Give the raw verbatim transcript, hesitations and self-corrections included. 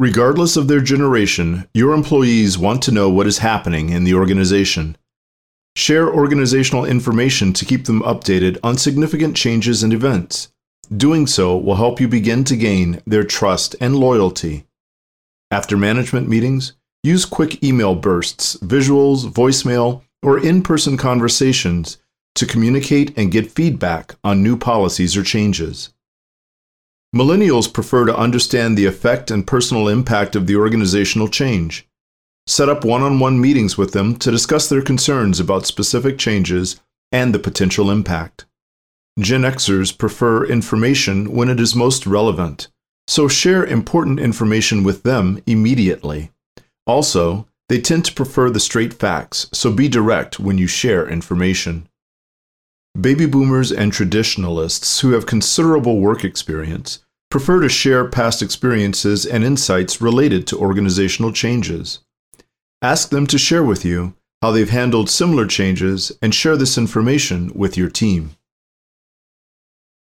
Regardless of their generation, your employees want to know what is happening in the organization. Share organizational information to keep them updated on significant changes and events. Doing so will help you begin to gain their trust and loyalty. After management meetings, use quick email bursts, visuals, voicemail, or in-person conversations to communicate and get feedback on new policies or changes. Millennials prefer to understand the effect and personal impact of the organizational change. Set up one-on-one meetings with them to discuss their concerns about specific changes and the potential impact. Gen Xers prefer information when it is most relevant, so share important information with them immediately. Also, they tend to prefer the straight facts, so be direct when you share information. Baby boomers and traditionalists who have considerable work experience prefer to share past experiences and insights related to organizational changes. Ask them to share with you how they've handled similar changes and share this information with your team.